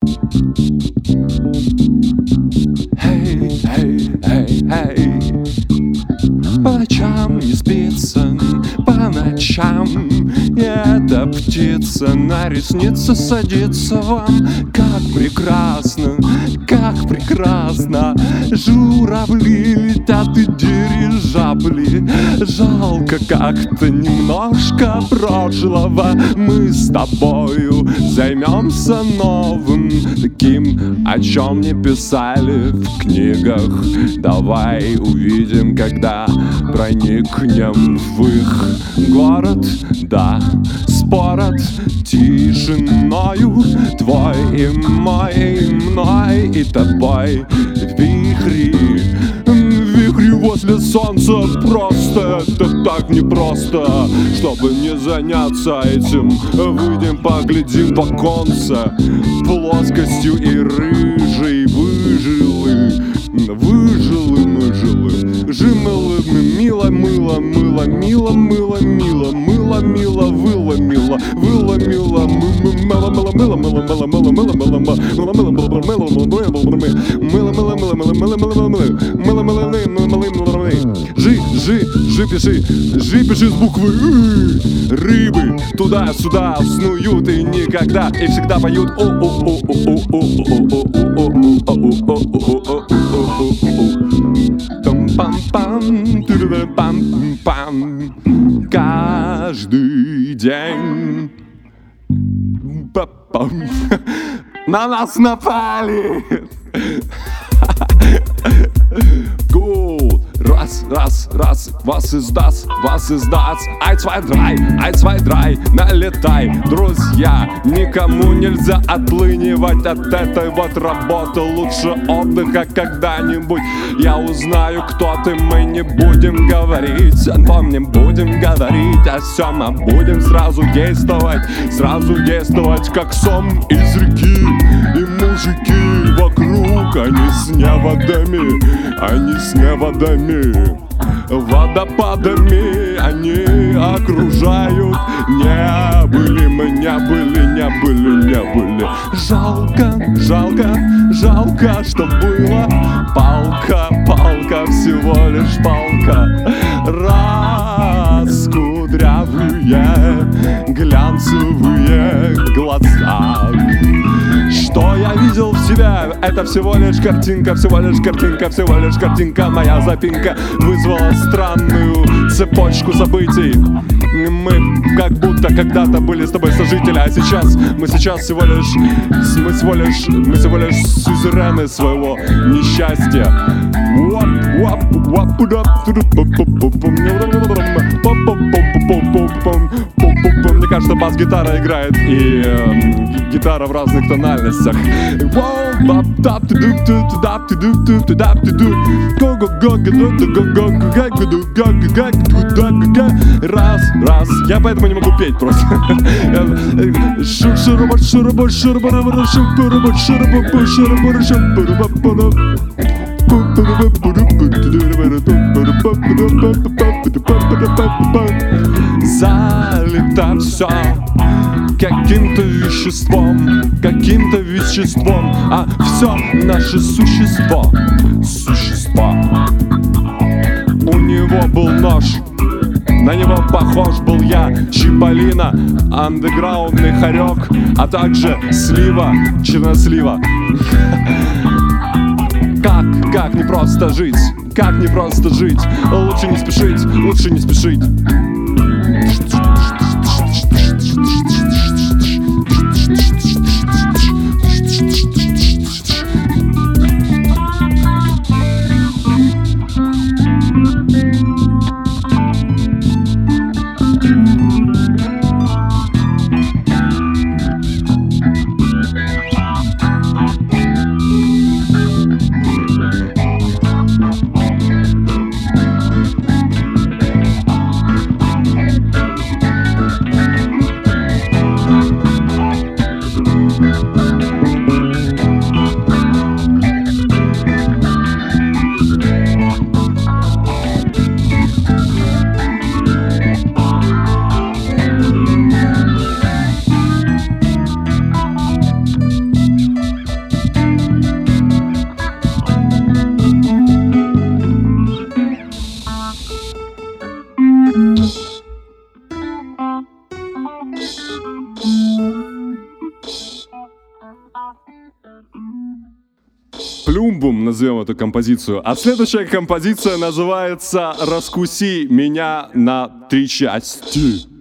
Эй, эй, эй, эй. По ночам не спится, по ночам. И эта птица на ресницы садится вам. Как прекрасно, как прекрасно. Журавли летят и дирижабли. Жалко как-то немножко прошлого. Мы с тобою займемся новым, таким, о чем не писали в книгах. Давай увидим, когда проникнем в их город. Да, спорят тишиною твой и мой, и мной, и тобой. Вихри, вихри возле солнца. Просто это так непросто, чтобы не заняться этим. Выйдем, поглядим в оконце. Плоскостью и рыжей выжилы. Выжилы, мы жимылы, мило, мыло, мыло, мило, мыло, мило, мыло, мило, выло, мило, выло, мило, мыло, мыло, мыло, мыло, мыло, мыло, мыло, мыло, мыло, мыло, мыло, мыло, мыло, Жи, пиши с буквы рыбы туда-сюда снуют и никогда и всегда поют. Каждый день на нас напали. Go. Раз, was ist das? 1, 2, 3, налетай, друзья. Никому нельзя отлынивать от этой вот работы. Лучше отдыха когда-нибудь. Я узнаю, кто ты, мы не будем говорить. Помним, будем говорить о всем, а будем сразу действовать, как сон из реки. И мужики вокруг, они с неводами, водопадами они окружают. Не были мы, не были. Жалко, что было. Палка, всего лишь палка. Раскудрявые глянцевые глаза. Что я видел в себя? Это всего лишь картинка. Моя запинка вызвала странную цепочку событий. Мы как будто когда-то были с тобой сожители, а сейчас мы всего лишь сюзерены своего несчастья. Мне кажется, бас-гитара играет и гитара в разных тональностях. Раз. Я поэтому не могу петь просто. Залито все каким-то веществом, а все наше существо. У него был нож, на него похож был я. Чиполлино, андеграундный хорек, а также слива, чернослива. Как не просто жить, лучше не спешить. Блюмбум назовем эту композицию. А следующая композиция называется «Раскуси меня на 3 части».